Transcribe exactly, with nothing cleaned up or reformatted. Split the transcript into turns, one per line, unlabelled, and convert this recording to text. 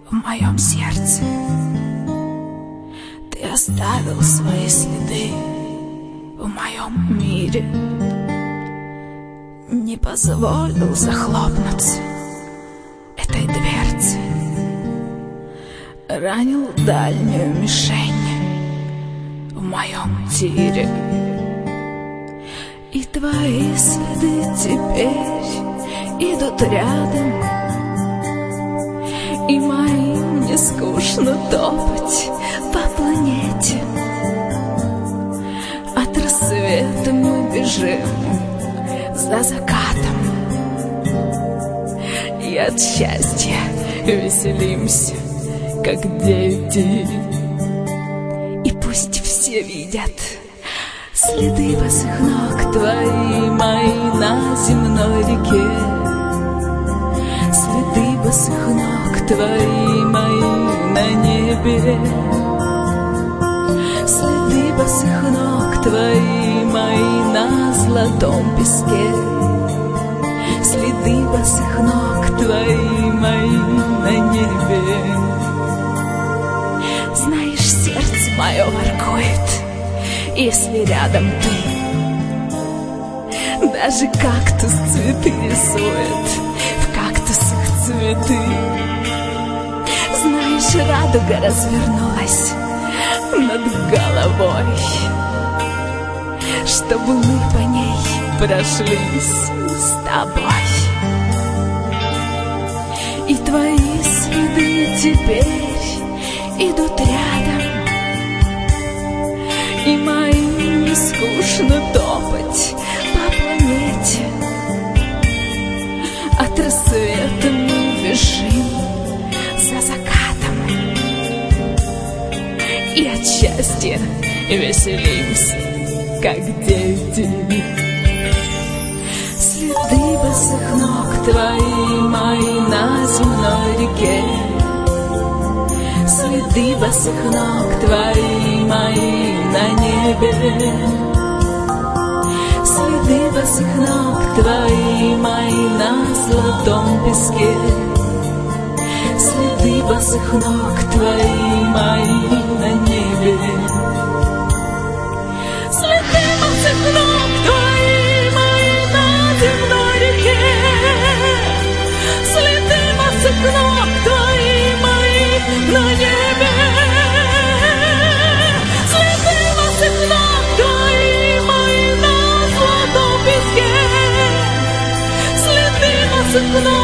в моем сердце. Ты оставил свои следы в моем мире, не позволил захлопнуться этой дверцы, ранил дальнюю мишень в моем тире. И твои следы теперь идут рядом, и моим не скучно топать по планете. От рассвета мы бежим за закатом, и от счастья веселимся, как дети. И пусть все видят следы босых ног твои, мои, на земной реке. Следы босых ног твои, мои, на небе. Следы босых ног твои, мои, на золотом песке. Следы босых ног твои, мои, на небе. Знаешь, сердце мое воркует, если рядом ты. Даже кактус цветы рисует, в кактусах цветы. Знаешь, радуга развернулась над головой, чтобы мы по ней прошлись с тобой. И твои следы теперь идут рядом, и моим не скучно топать по планете. От рассвета мы бежим за закатом, и от счастья веселимся, как дети. Следы босых ног твои, мои, на земной реке. Следы босых ног твои, мои, на небе. Следы босых ног твои, мои, на золотом песке. Следы босых ног твои, мои, на небе. Следы босых ног твои, мои, на земной реке. Следы босых ног твои, мои, на небе.
No.